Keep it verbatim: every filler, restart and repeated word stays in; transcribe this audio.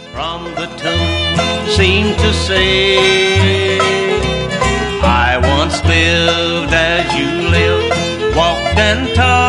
from the tune seemed to say, I once lived as you lived, walked and talked